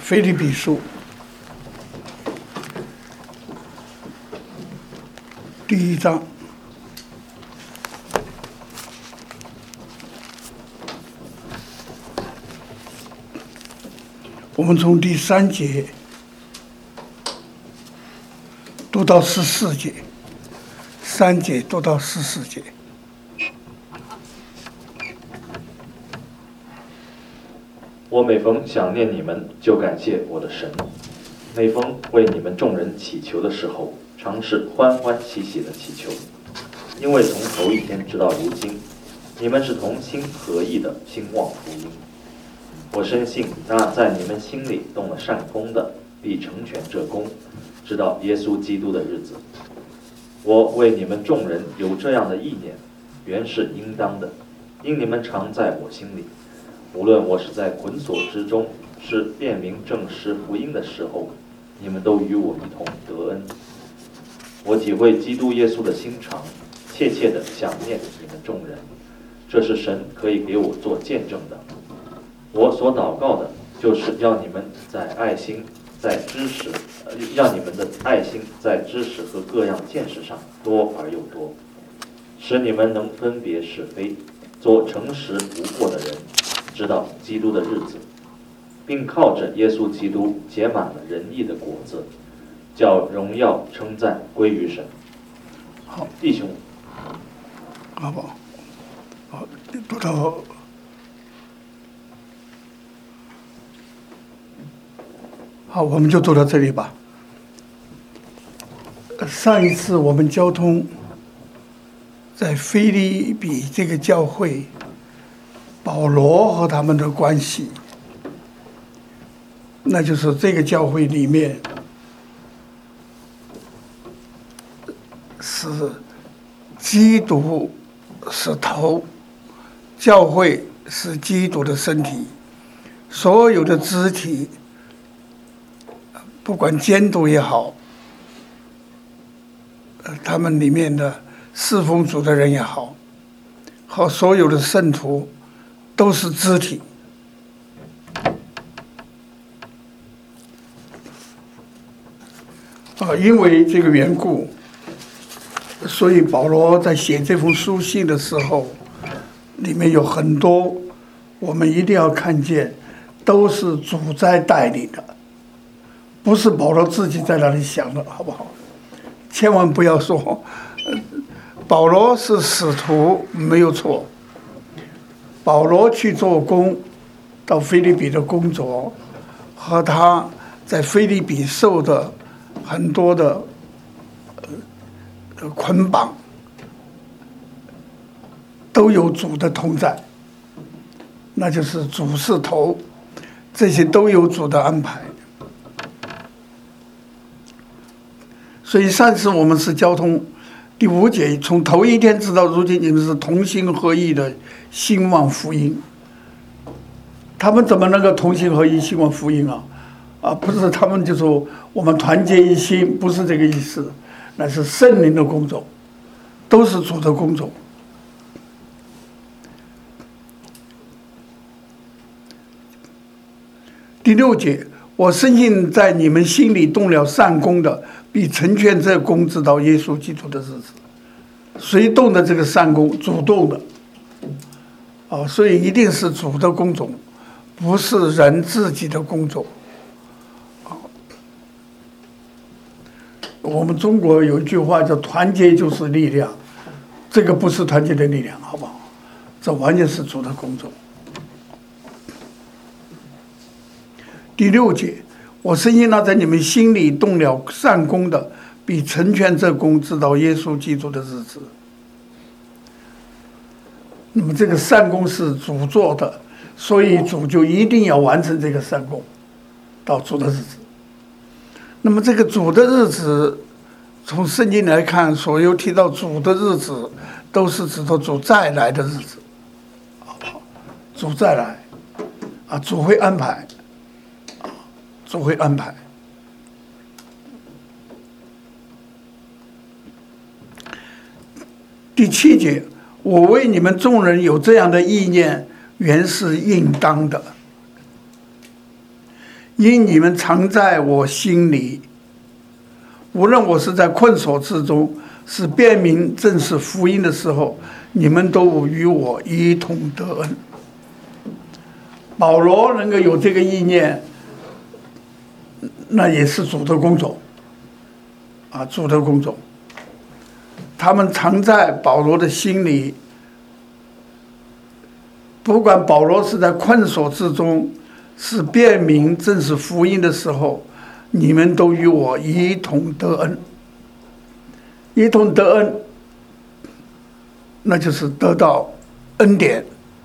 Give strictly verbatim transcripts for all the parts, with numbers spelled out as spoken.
腓立比书第一章，我们从第三节读到十四节，三节读到十四节。 我每逢想念你们，就感谢我的神；每逢为你们众人祈求的时候，常是欢欢喜喜的祈求，因为从头一天直到如今，你们是同心合意的兴旺福音。我深信那在你们心里动了善功的，必成全这功，直到耶稣基督的日子。我为你们众人有这样的意念，原是应当的，因你们常在我心里。无论我是在捆锁之中，是辨明证实福音的时候，你们都与我一同得恩。我体会基督耶稣的心肠，切切地想念你们众人，这是神可以给我做见证的。我所祷告的，就是要你们在爱心、在知识，呃，让你们的爱心在知识和各样见识上多而又多，使你们能分别是非，做诚实无过的人，直到基督的日子，并靠着耶稣基督结满了仁义的果子，叫荣耀称赞归于神。 好， 弟兄， 好不好？好，读到好，我们就读到这里吧。上一次我们交通在腓立比这个教会，保罗和他们的关系，那就是这个教会里面是基督是头，教会是基督的身体，所有的肢体，不管监督也好，他们里面的侍奉主的人也好，和所有的圣徒都是肢体。啊，因为这个缘故，所以保罗在写这封书信的时候，里面有很多我们一定要看见，都是主在带领的，不是保罗自己在那里想的，好不好？千万不要说保罗是使徒，没有错。保罗去做工，到腓立比的工作，和他在腓立比受的很多的捆绑，都有主的同在，那就是主是头，这些都有主的安排。所以上次我们是交通第五节，从头一天直到如今，你们是同心合意的兴旺福音。他们怎么能够同心合意兴旺福音啊？啊，不是他们就说我们团结一心，不是这个意思，那是圣灵的工作，都是主的工作。第六节，我深信在你们心里动了善功的，必成全这功，直到耶稣基督的日子。谁动的这个善功？主动的。哦，所以一定是主的工作，不是人自己的工作。我们中国有一句话叫团结就是力量，这个不是团结的力量，好不好？这完全是主的工作。第六节，我深信那在你们心里动了善功的，必成全这功，直到耶稣基督的日子。那么这个善功是主做的，所以主就一定要完成这个善功，到主的日子。那么这个主的日子，从圣经来看，所有提到主的日子，都是指到主再来的日子，好不好？主再来，啊，主会安排。主会安排。第七节，我为你们众人有这样的意念，原是应当的， 因你们常在我心里，无论我是在困锁之中，是辨明正是福音的时候，你们都与我一同得恩。保罗能够有这个意念，那也是主的工作啊，主的工作。他们常在保罗的心里，不管保罗是在困锁之中，是辨明正是福音的时候，你们都与我一同得恩。一同得恩，那就是得到恩典。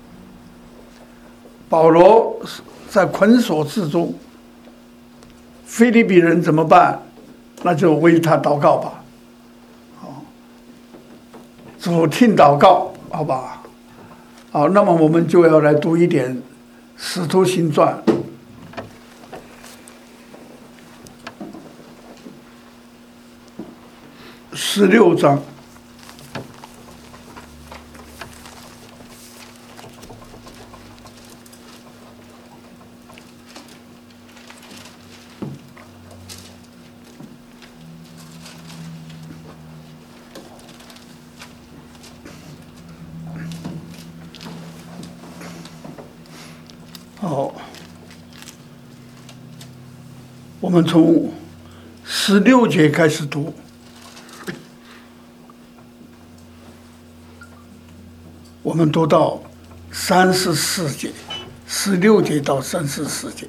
保罗在捆锁之中，腓立比人怎么办？那就为他祷告吧。好，主听祷告，好吧？好，那么我们就要来读一点《使徒行传》十六章。好，我们从十六节开始读，我们读到三十四节，十六节到三十四节。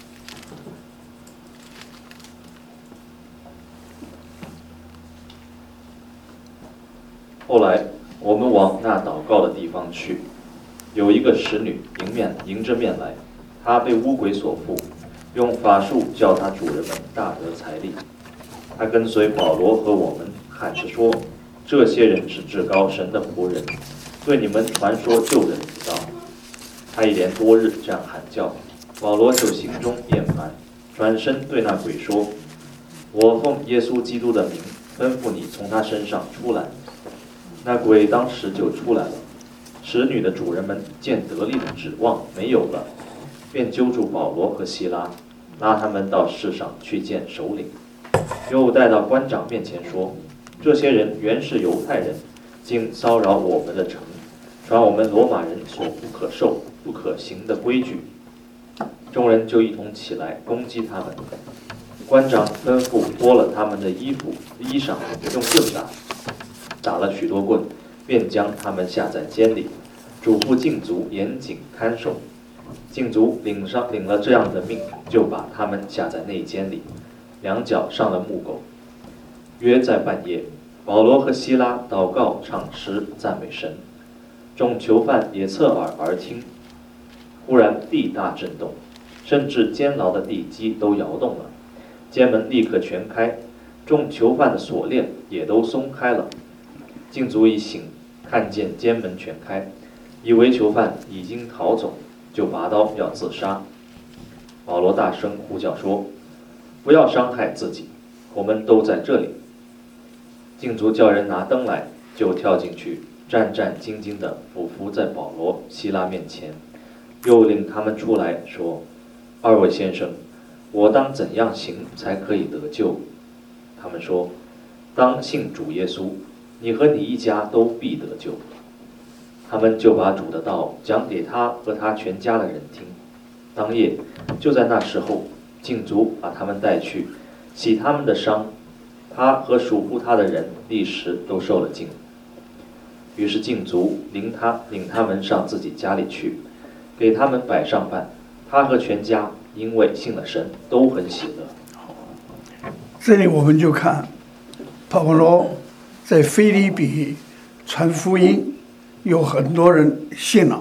后来，我们往那祷告的地方去。有一个使女迎面迎着面来，她被污鬼所附，用法术叫她主人们大得财力。她跟随保罗和我们，喊着说：“这些人是至高神的仆人，对你们传说救人之道。”她一连多日这样喊叫，保罗就心中厌烦，转身对那鬼说：“我奉耶稣基督的名吩咐你从他身上出来。”那鬼当时就出来了。使女的主人们见得力的指望没有了，便揪住保罗和希拉，拉他们到市上去见首领，又带到官长面前说：“这些人原是犹太人，竟骚扰我们的城，传我们罗马人所不可受、不可行的规矩。”众人就一同起来攻击他们。官长吩咐脱了他们的衣服、衣裳，用棍打，打了许多棍，便将他们下在监里，嘱咐禁足严谨看守。禁足领上领了这样的命，就把他们下在内监里，两脚上了木狗。约在半夜，保罗和希拉祷告、唱诗、赞美神，众囚犯也侧耳而听。忽然地大震动，甚至监牢的地基都摇动了，监门立刻全开，众囚犯的锁链也都松开了。禁足一醒，看见监门全开，以为囚犯已经逃走，就拔刀要自杀。保罗大声呼叫说：“不要伤害自己，我们都在这里。”禁足叫人拿灯来，就跳进去，战战兢兢地俯伏在保罗、希拉面前，又领他们出来说：“二位先生，我当怎样行才可以得救？”他们说：“当信主耶稣，你和你一家都必得救。”他们就把主的道讲给他和他全家的人听。当夜，就在那时候，禁足把他们带去，洗他们的伤。他和属乎他的人立时都受了禁。于是禁足领他领他们上自己家里去，给他们摆上饭。他和全家因为信了神，都很喜乐。 这里我们就看保罗在腓立比传福音，有很多人信了，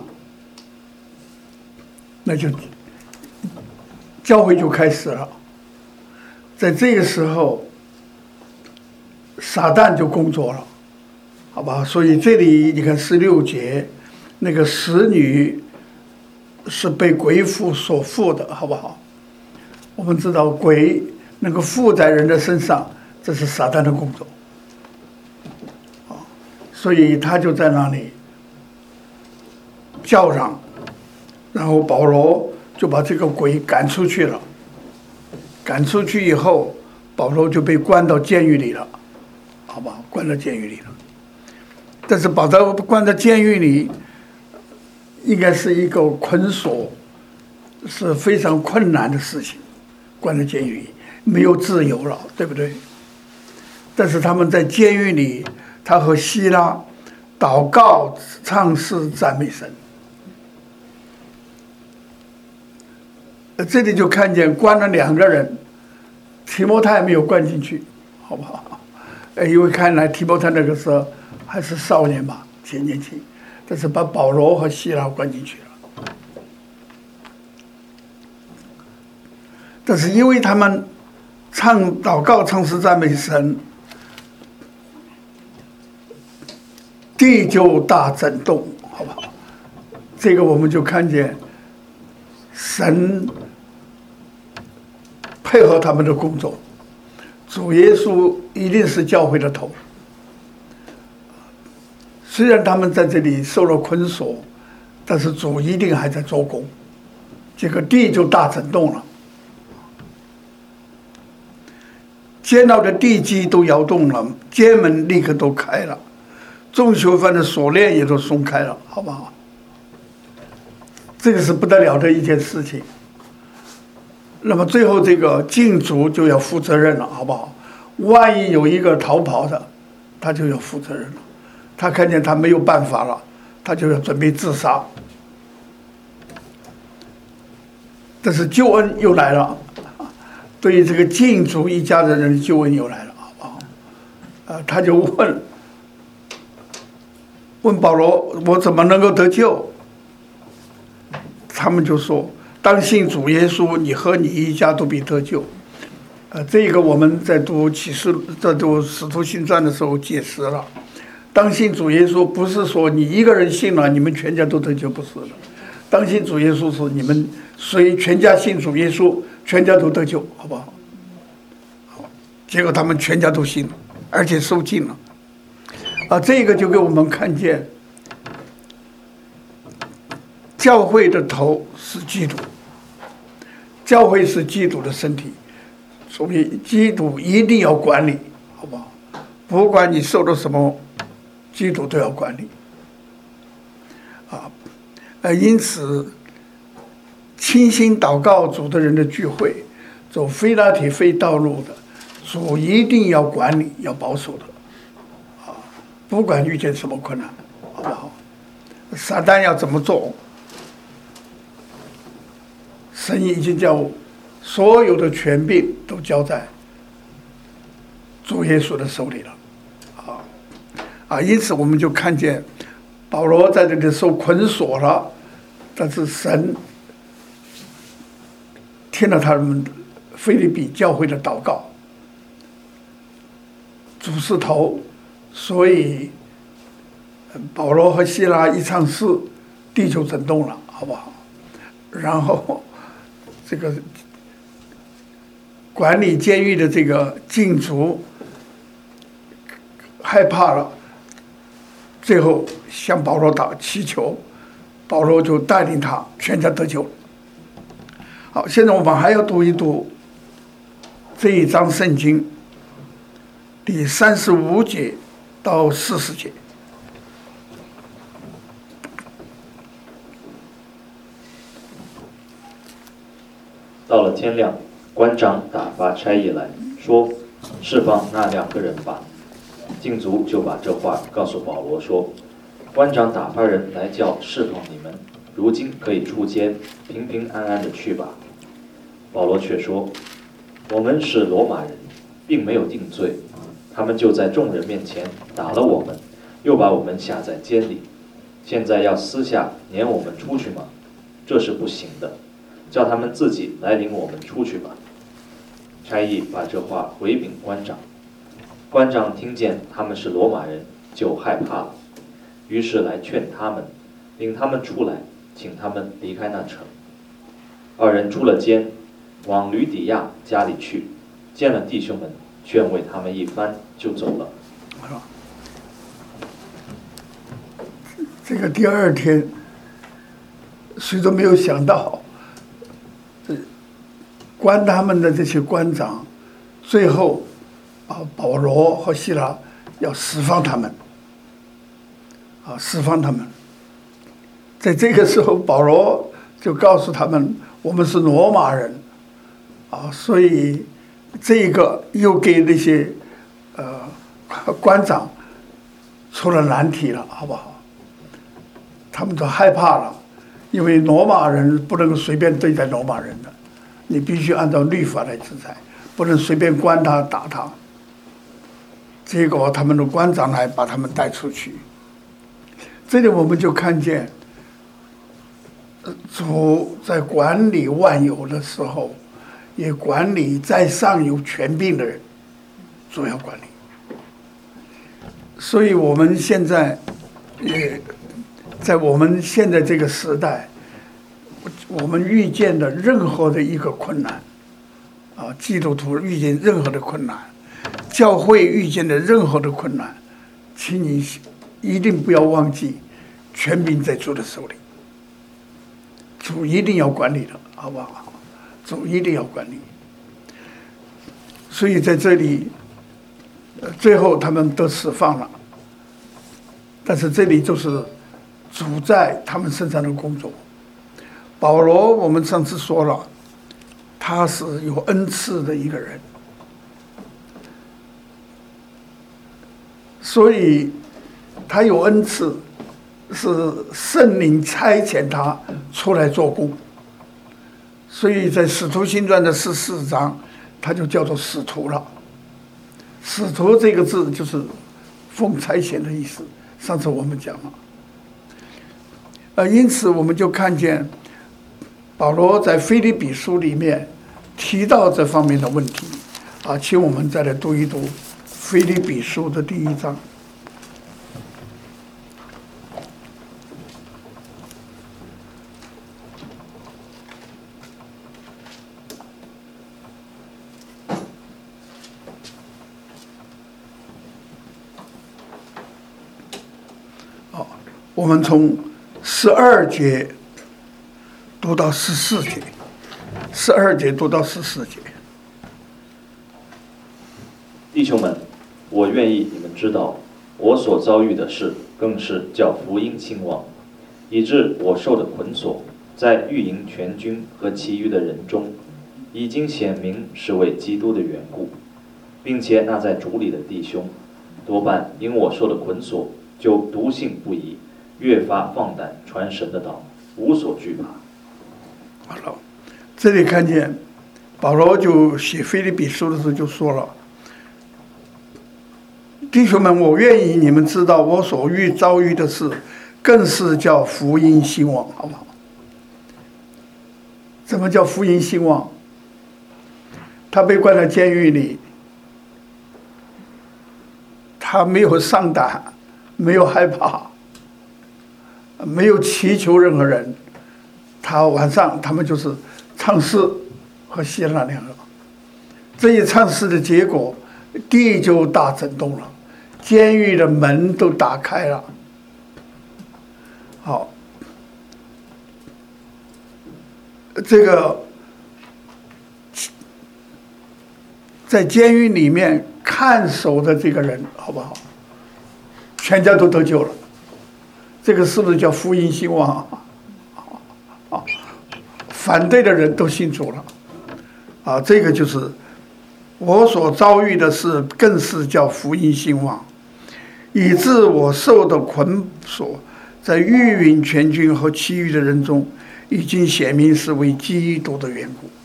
那就教会就开始了。在这个时候，撒旦就工作了，好吧？所以这里你看十六节，那个使女是被鬼附所附的，好不好？我们知道鬼能够附在人的身上，这是撒旦的工作。所以他就在那里叫嚷，然后保罗就把这个鬼赶出去了。 赶出去以后，保罗就被关到监狱里了，好吧，关到监狱里了。但是把他关到监狱里，应该是一个捆锁，是非常困难的事情。关在监狱里，没有自由了，对不对？但是他们在监狱里，他和希拉祷告、唱诗、赞美神。这里就看见关了两个人，提摩太没有关进去，好不好？因为看来提摩太那个时候还是少年吧，挺年轻，但是把保罗和希拉关进去了。但是因为他们唱祷告、唱诗、赞美神，地就大震动，好不好？这个我们就看见神配合他们的工作。主耶稣一定是教会的头。虽然他们在这里受了捆锁，但是主一定还在做工。这个地就大震动了，监牢的地基都摇动了，监门立刻都开了，众囚犯的锁链也都松开了，好不好？这个是不得了的一件事情。那么最后这个禁足就要负责任了，好不好？万一有一个逃跑的，他就要负责任了。他看见他没有办法了，他就要准备自杀。但是救恩又来了，对于这个禁足一家的人，救恩又来了，好不好？呃，他就问问保罗：“我怎么能够得救？”他们就说：“当信主耶稣，你和你一家都必得救。”呃，这个我们在读启示、在读使徒行传的时候解释了。当信主耶稣不是说你一个人信了，你们全家都得救，不是的。当信主耶稣是你们谁全家信主耶稣，全家都得救，好不好？好，结果他们全家都信了，而且受尽了。啊，这个就给我们看见，教会的头是基督，教会是基督的身体，所以基督一定要管理，好不好？不管你受了什么，基督都要管理。啊，呃，因此，倾心祷告主的人的聚会，走非拉铁非道路的，主一定要管理，要保守的。啊，不管遇见什么困难，好不好？撒旦要怎么做？神已经叫所有的权柄都交在主耶稣的手里了，啊啊！因此我们就看见保罗在这里受捆锁了，但是神听了他们腓立比教会的祷告，主是头，所以保罗和希拉一唱诗，地就震动了，好不好？然后这个管理监狱的这个禁足害怕了，最后向保罗祷祈求，保罗就带领他全家得救。好，现在我们还要读一读这一章圣经第三十五节到四十节。 到了天亮，官长打发差役来说：“释放那两个人吧。”禁足就把这话告诉保罗说：“官长打发人来叫释放你们，如今可以出监，平平安安的去吧。”保罗却说：“我们是罗马人，并没有定罪，他们就在众人面前打了我们，又把我们下在监里，现在要私下撵我们出去吗？这是不行的。叫他们自己来领我们出去吧。”差役把这话回禀官长，官长听见他们是罗马人，就害怕了，于是来劝他们，领他们出来，请他们离开那城。二人出了监，往吕底亚家里去，见了弟兄们，劝慰他们一番，就走了。 这个第二天，谁都没有想到， 关他们的这些官长，最后啊，保罗和希拉要释放他们，啊，释放他们。在这个时候，保罗就告诉他们，我们是罗马人，啊，所以这个又给那些呃官长出了难题了，好不好？他们都害怕了，因为罗马人不能够随便对待罗马人的，你必须按照律法来制裁，不能随便关他打他。结果他们的官长来把他们带出去。这里我们就看见，主在管理万有的时候，也管理在上有权柄的人，主要管理。所以我们现在也在我们现在这个时代，我们遇见的任何的一个困难，啊，基督徒遇见任何的困难，教会遇见的任何的困难，请你一定不要忘记，权柄在主的手里，主一定要管理的，好不好？主一定要管理。所以在这里，最后他们都释放了，但是这里就是主在他们身上的工作。保罗，我们上次说了，他是有恩赐的一个人，所以他有恩赐，是圣灵差遣他出来做工。所以在使徒行传的十四章，他就叫做使徒了。使徒这个字就是奉差遣的意思，上次我们讲了。呃，因此我们就看见保罗在腓立比书里面提到这方面的问题啊，请我们再来读一读腓立比书的第一章。好，我们从十二节读到十四节，十二节读到十四节。 弟兄们，我愿意你们知道，我所遭遇的事，更是叫福音兴旺，以致我受的捆锁，在御营全军和其余的人中，已经显明是为基督的缘故，并且那在主里的弟兄，多半因我受的捆锁，就笃信不疑，越发放胆传神的道，无所惧怕。 好了，这里看见保罗就写腓立比书的时候就说了，弟兄们，我愿意你们知道我所遇遭遇的事，更是叫福音兴旺，好不好？怎么叫福音兴旺？他被关在监狱里，他没有上胆，没有害怕，没有祈求任何人。他晚上他们就是唱诗和希腊两个，这一唱诗的结果，地就大震动了，监狱的门都打开了。好，这个在监狱里面看守的这个人，好不好？全家都得救了，这个是不是叫福音兴旺？啊，反对的人都信主了，啊，这个就是我所遭遇的事，更是叫福音兴旺，以致我受的捆锁，在御营全军和其余的人中，已经显明是为基督的缘故。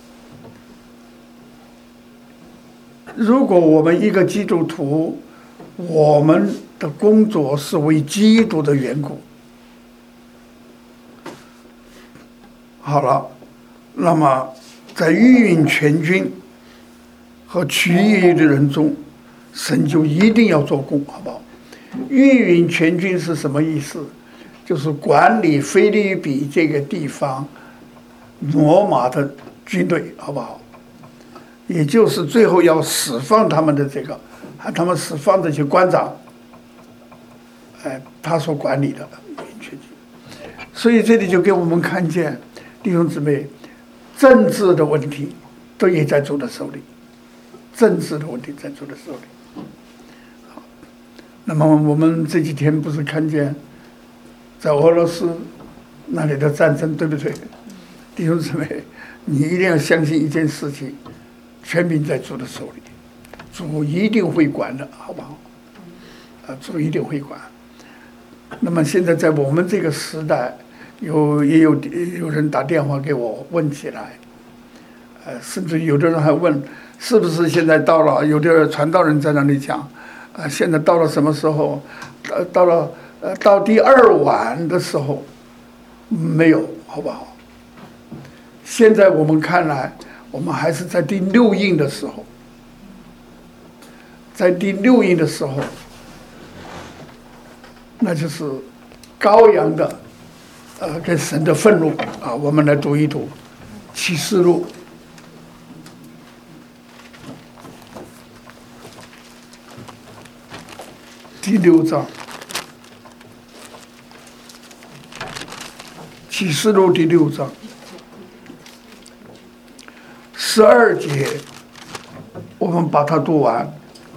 如果我们一个基督徒，我们的工作是为基督的缘故，好了，那么在御营全军和其余的人中，神就一定要做工，好不好？御营全军是什么意思？就是管理腓立比这个地方罗马的军队，好不好？也就是最后要释放他们的这个，他们释放这些官长，哎，他所管理的御营全军。所以这里就给我们看见，弟兄姊妹，政治的问题都也在主的手里，政治的问题在主的手里。好，那么我们这几天不是看见在俄罗斯那里的战争，对不对？弟兄姊妹，你一定要相信一件事情，全民在主的手里，主一定会管的，好不好？啊，主一定会管。那么现在在我们这个时代，有也有有人打电话给我问起来，呃，甚至有的人还问，是不是现在到了？有的传道人在那里讲，啊、呃，现在到了什么时候？呃，到了呃到第二晚的时候，没有，好不好？现在我们看来，我们还是在第六印的时候，在第六印的时候。那就是羔羊的，呃，跟神的愤怒啊，我们来读一读启示录第六章，启示录第六章十二节，我们把它读完。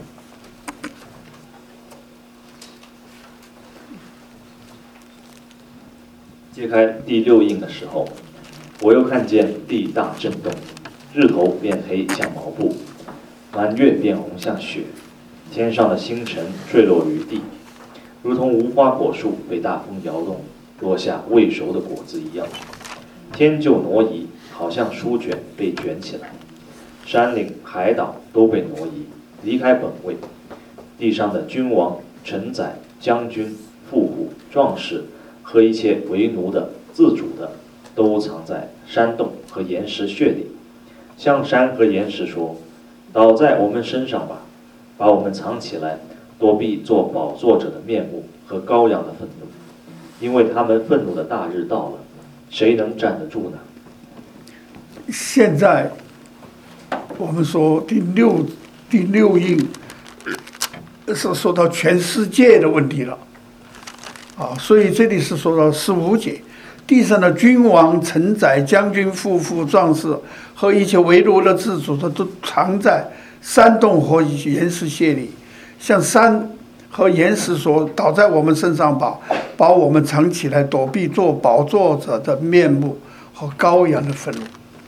揭开第六印的时候，我又看见地大震动，日头变黑像毛布，满月变红像雪，天上的星辰坠落于地，如同无花果树被大风摇动，落下未熟的果子一样。天就挪移，好像书卷被卷起来，山岭海岛都被挪移，离开本位。地上的君王、臣宰、将军、富户、壮士和一切为奴的、自主的，都藏在山洞和岩石穴里，向山和岩石说：“倒在我们身上吧，把我们藏起来，躲避做宝座者的面目和羔羊的愤怒，因为他们愤怒的大日到了，谁能站得住呢？” 现在我们说第六第六印是说到全世界的问题了。啊，所以这里是说到十五节，地上的君王、臣宰、将军、富户、壮士和一切为奴的、自主的，都藏在山洞和岩石穴里，向山和岩石说：“倒在我们身上吧，把我们藏起来，躲避做宝座者的面目和羔羊的愤怒。”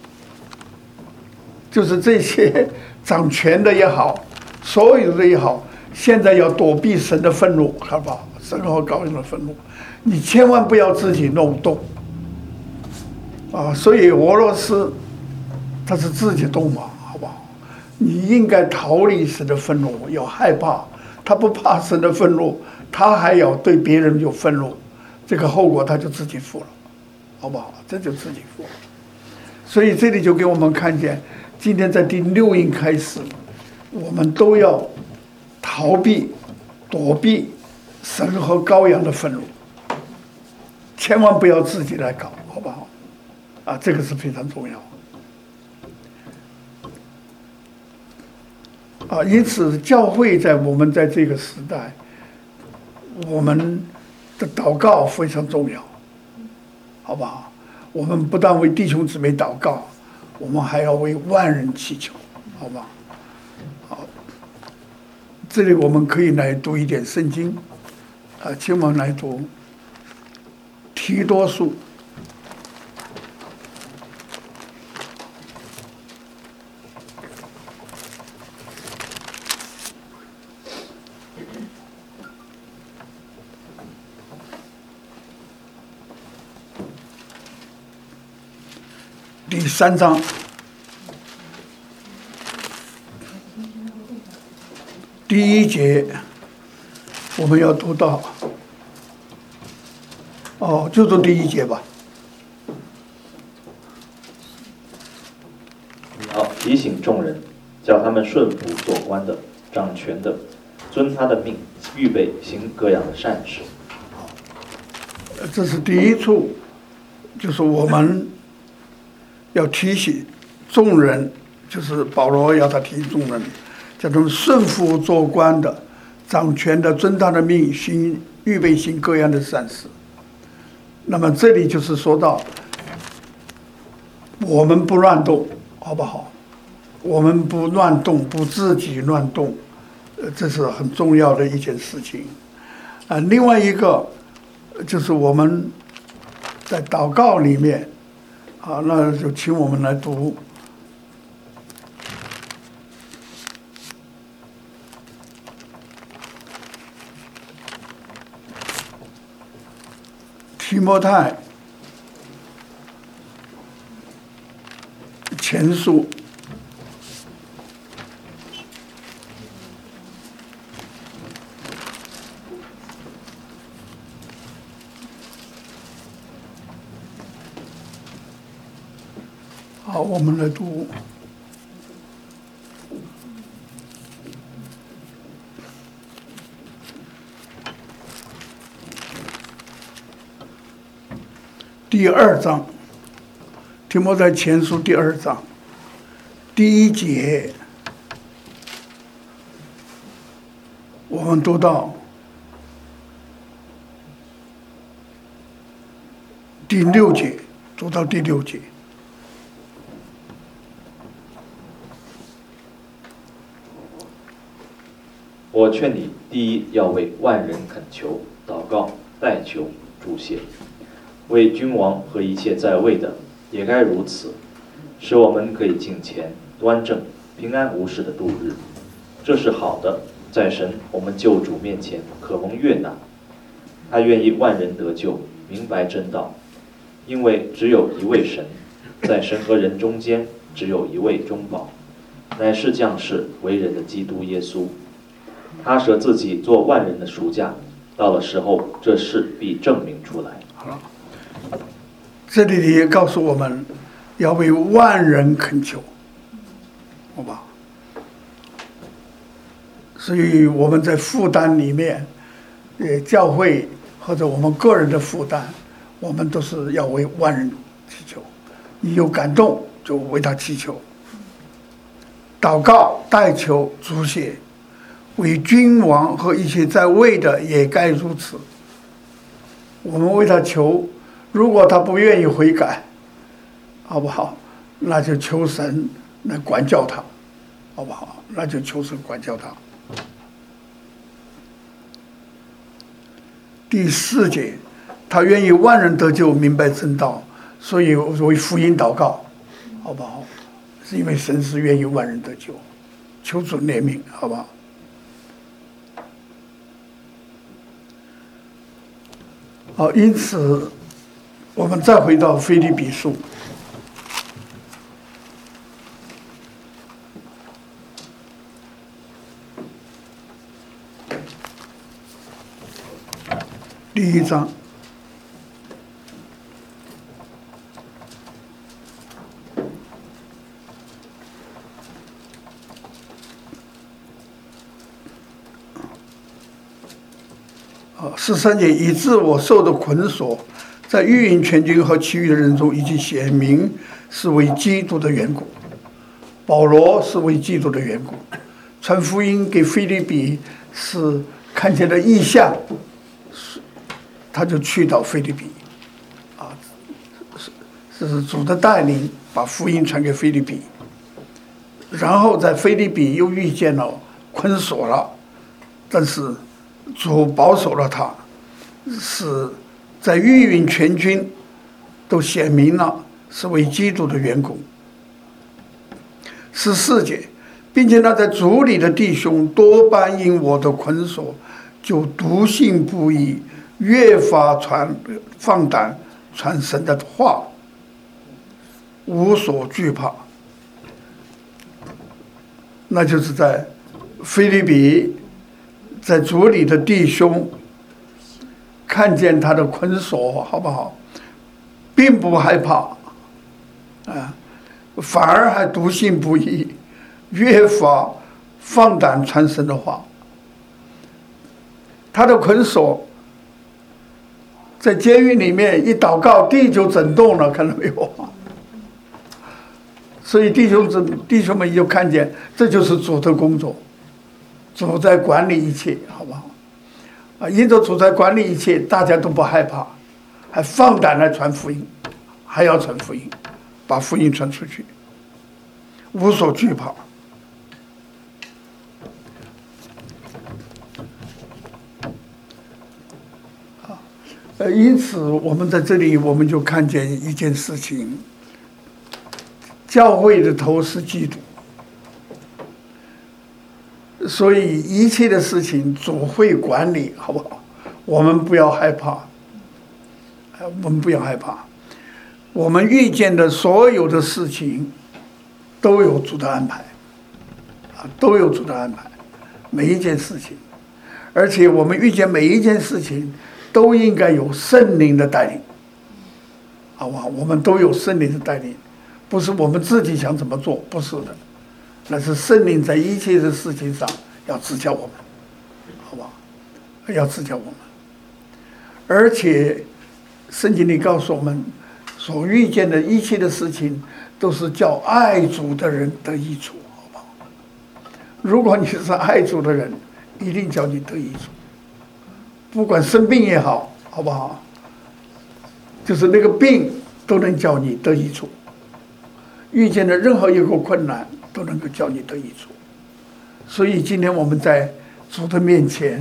就是这些掌权的也好，所有的也好，现在要躲避神的愤怒，好不好？神和羔羊的愤怒，你千万不要自己弄动啊！所以俄罗斯他是自己动嘛，好不好？你应该逃离神的愤怒，要害怕，他不怕神的愤怒，他还要对别人有愤怒，这个后果他就自己负了，好不好？这就自己负。所以这里就给我们看见，今天在第六印开始，我们都要逃避、躲避神和羔羊的愤怒，千万不要自己来搞，好不好？啊，这个是非常重要。啊，因此教会在我们在这个时代，我们的祷告非常重要，好不好？我们不但为弟兄姊妹祷告，我们还要为万人祈求，好不好？好，这里我们可以来读一点圣经。啊，请我们来读提多书第三章第一节。我们要读到，哦，就读第一节吧。 你要提醒众人，叫他们顺服做官的、掌权的，遵他的命，预备行各样的善事。 这是第一处，就是我们要提醒众人，就是保罗要他提醒众人，叫他们顺服做官的、掌权的，遵他的命，行预备行各样的善事。那么这里就是说到，我们不乱动，好不好？ 我们不乱动，不自己乱动，呃，这是很重要的一件事情。啊，另外一个就是我们在祷告里面，啊，那就请我们来读提摩太前书好，我们来读第二章，提摩太前书第二章第一节，我们读到第六节，读到第六节。 我劝你，第一要为万人恳求、祷告、代求、祝谢，为君王和一切在位的，也该如此，使我们可以敬虔、端正、平安无事的度日。这是好的，在神我们救主面前可蒙悦纳。他愿意万人得救，明白真道，因为只有一位神，在神和人中间只有一位中保，乃是降世为人的基督耶稣。他舍自己做万人的赎价，到了时候，这事必证明出来。 好了，这里也告诉我们要为万人恳求，好吧？所以我们在负担里面，呃，教会或者我们个人的负担，我们都是要为万人祈求。你有感动就为他祈求，祷告、代求、祝谢。为君王和一切在位的也该如此。我们为他求，如果他不愿意悔改，好不好？那就求神来管教他，好不好？那就求神管教他。第四节，他愿意万人得救，明白真道，所以为福音祷告，好不好？是因为神是愿意万人得救，求主怜悯，好不好？好，因此，我们再回到腓立比书，第一章，十三节，以致我受的捆锁，在御营全军和其余的人中已经显明，是为基督的缘故。保罗是为基督的缘故，传福音给腓立比是看见了异象，他就去到腓立比，啊，这是主的带领，把福音传给腓立比。然后在腓立比又遇见了捆锁了，但是主保守了他，是在御营全军都显明了是为基督的缘故。十四节，并且那在主里的弟兄多半因我的捆锁，就笃信不疑，越发传放胆传神的话，无所惧怕。那就是在腓立比，在主里的弟兄看见他的捆锁，好不好？并不害怕，啊，反而还笃信不疑，越发放胆传神的话。他的捆锁在监狱里面一祷告，地就震动了，看到没有？所以弟兄姊弟兄们就看见，这就是主的工作，主在管理一切，好不好？啊，因着主在管理一切，大家都不害怕，还放胆来传福音，还要传福音，把福音传出去。 无所惧怕。呃，因此我们在这里，我们就看见一件事情：教会的头是基督，所以一切的事情主会管理，好不好？我们不要害怕，我们不要害怕。我们遇见的所有的事情，都有主的安排，啊，都有主的安排，每一件事情，而且我们遇见每一件事情。都应该有圣灵的带领，好吧？我们都有圣灵的带领，不是我们自己想怎么做，不是的，那是圣灵在一切的事情上要指教我们，好吧？要指教我们，而且圣经里告诉我们，所遇见的一切的事情都是叫爱主的人得益处，好不好？如果你是爱主的人，一定叫你得益处。不管生病也好，好不好？就是那个病都能叫你得益处，遇见的任何一个困难都能够叫你得益处。所以今天我们在主的面前，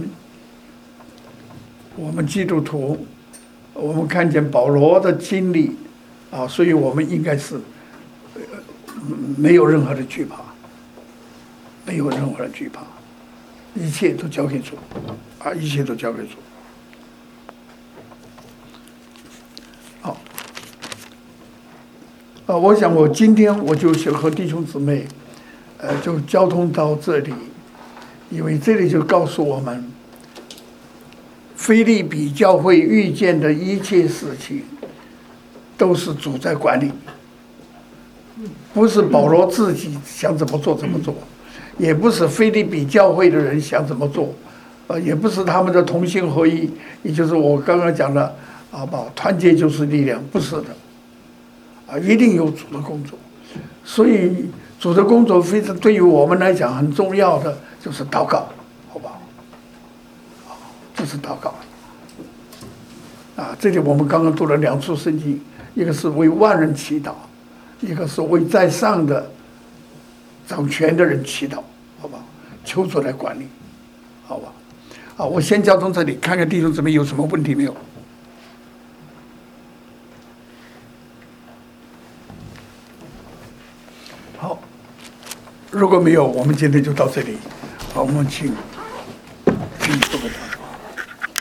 我们基督徒，我们看见保罗的经历啊，所以我们应该是没有任何的惧怕，没有任何的惧怕。一切都交给主，啊，一切都交给主。好，啊，我想我今天我就想和弟兄姊妹，呃，就交通到这里，因为这里就告诉我们，腓立比教会遇见的一切事情，都是主在管理，不是保罗自己想怎么做怎么做。也不是腓立比教会的人想怎么做，呃，也不是他们的同心合一，也就是我刚刚讲的，啊，把团结就是力量，不是的，啊，一定有主的工作，所以主的工作非常对于我们来讲很重要的就是祷告，好不好？好，就是祷告。啊，这里我们刚刚读了两处圣经，一个是为万人祈祷，一个是为在上的掌权的人祈祷，好吧？求主来管理，好吧？好，我先交通这里，看看弟兄姊妹有什么问题没有？好，如果没有，我们今天就到这里。好，我们请。